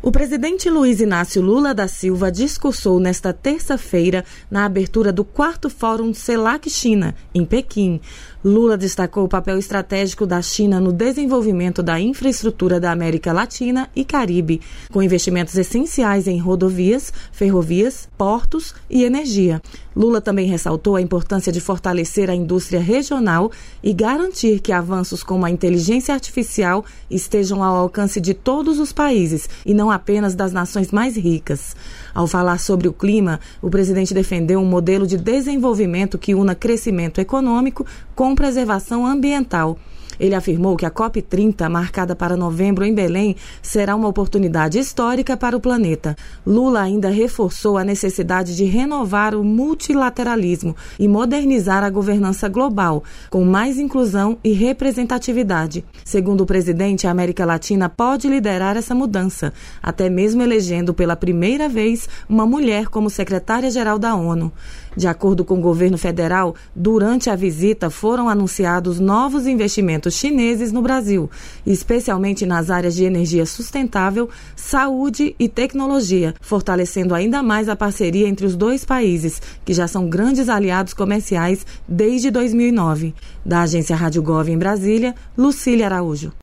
O presidente Luiz Inácio Lula da Silva discursou nesta terça-feira na abertura do 4º Fórum CELAC-China, em Pequim. Lula destacou o papel estratégico da China no desenvolvimento da infraestrutura da América Latina e Caribe, com investimentos essenciais em rodovias, ferrovias, portos e energia. Lula também ressaltou a importância de fortalecer a indústria regional e garantir que avanços como a inteligência artificial estejam ao alcance de todos os países e não apenas das nações mais ricas. Ao falar sobre o clima, o presidente defendeu um modelo de desenvolvimento que una crescimento econômico com preservação ambiental. Ele afirmou que a COP30, marcada para novembro em Belém, será uma oportunidade histórica para o planeta. Lula ainda reforçou a necessidade de renovar o multilateralismo e modernizar a governança global, com mais inclusão e representatividade. Segundo o presidente, a América Latina pode liderar essa mudança, até mesmo elegendo pela primeira vez uma mulher como secretária-geral da ONU. De acordo com o governo federal, durante a visita foram anunciados novos investimentos chineses no Brasil, especialmente nas áreas de energia sustentável, saúde e tecnologia, fortalecendo ainda mais a parceria entre os dois países, que já são grandes aliados comerciais desde 2009. Da agência Rádio Gov em Brasília, Lucília Araújo.